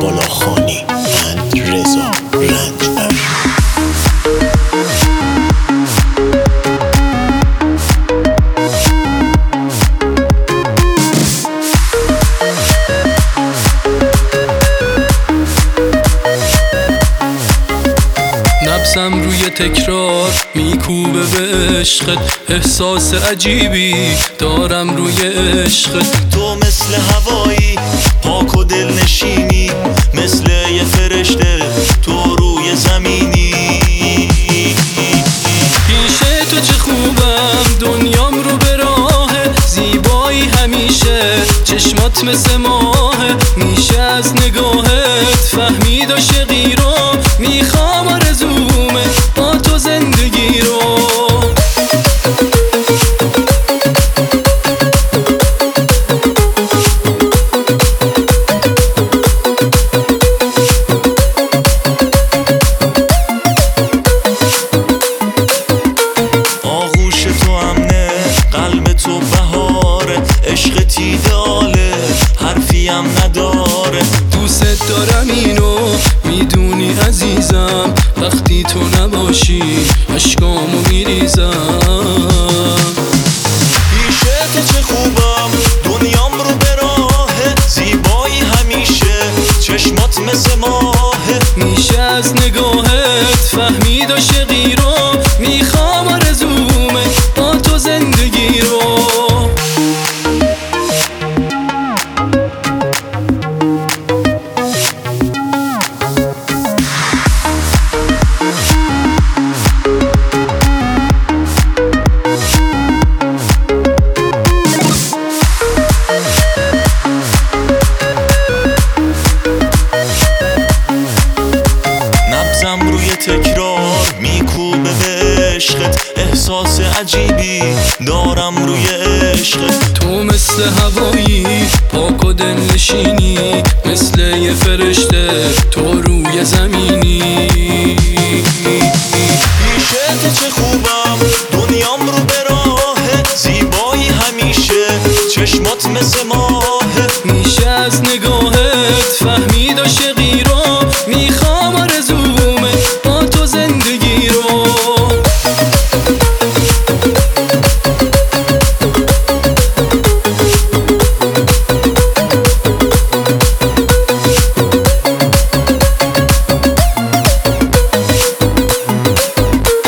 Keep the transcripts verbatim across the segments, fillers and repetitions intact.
بالاخانی and رضا رنجبر. نبضم روی تکرار میکوبه به عشقت، احساس عجیبی دارم روی عشقت. تو مثل هوایی پاک و دل نشینی، مثل یه فرشته تو روی زمینی. پیش تو چه خوبم دنیام رو به راه، زیبایی همیشه چشمات مثل ماه. میشه از نگاهت فهمید عاشقی رو، میخوام آرزومه با تو زندگی رو. آغوش تو امنه، قلب تو بهاره، عشق ایداله حرفیم نداره. دوست دارم اینو میدونی عزیزم، وقتی تو نباشی اشکامو میریزم. پیش تو چه خوبم دنیام رو به راهه، زیبایی همیشه چشمات مثل ماهه. میشه از نگاهت فهمید عاشقی رو، میخوام آرزومه با تو زندگی رو. نبضم روی تکرار میکوبه به عشقت، احساس عجیبی دارم روی عشقت. تو مثل هوایی پاک و دل نشینی، مثل یه فرشته تو روی زمینی. پیش تو چه خوبم دنیام رو به راهه، زیبایی همیشه چشمات مثل ماهه. میشه از نگاهت فهمید عاشقی رو، میخوام آرزومه با تو زندگی رو.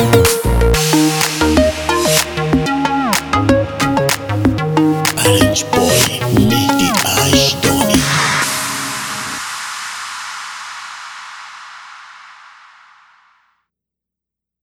رنجبر.